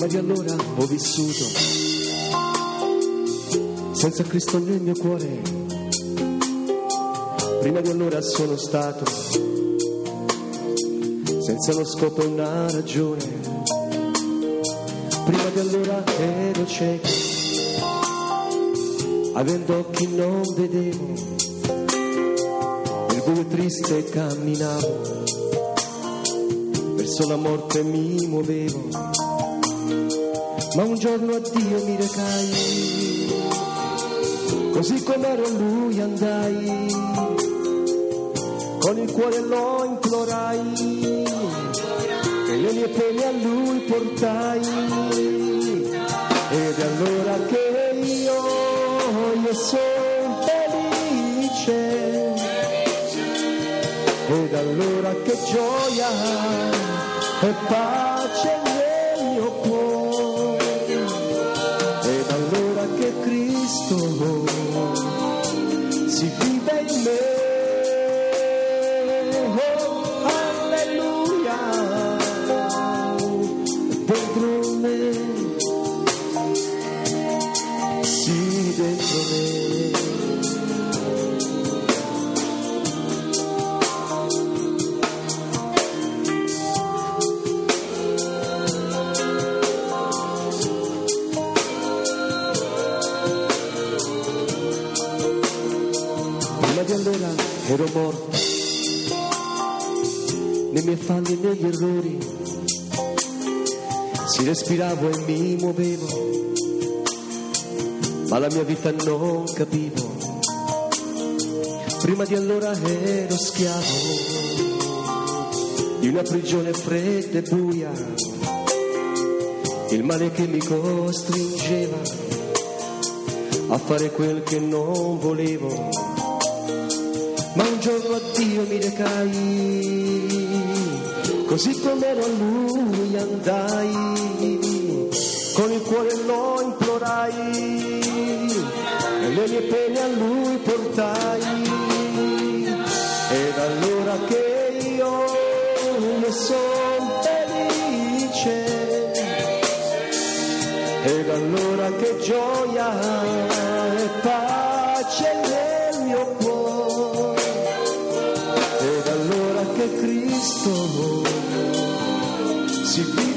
Prima di allora ho vissuto senza Cristo nel mio cuore. Prima di allora sono stato senza uno scopo e una ragione. Prima di allora ero cieco, avendo occhi non vedevo, nel buio triste camminavo, verso la morte mi muovevo. Ma un giorno a Dio mi recai, così com'ero a Lui andai, con il cuore lo implorai, e le mie pene a Lui portai. Ed è allora che io sono felice, ed allora che gioia e pace nel mio cuore, ed allora che Cristo si vive in me. Oh, alleluia, dentro me, sì, dentro me. Prima di allora ero morto nei miei falli e negli errori, si respiravo e mi muovevo, ma la mia vita non capivo. Prima di allora ero schiavo di una prigione fredda e buia, il male che mi costringeva a fare quel che non volevo. Ma un giorno a Dio mi recai, così com'ero a Lui andai, con il cuore lo implorai, e le mie pene a Lui portai. Ed allora che io ne sono felice, ed allora che gioia e pace nel mio cuore, ed allora che Cristo si vive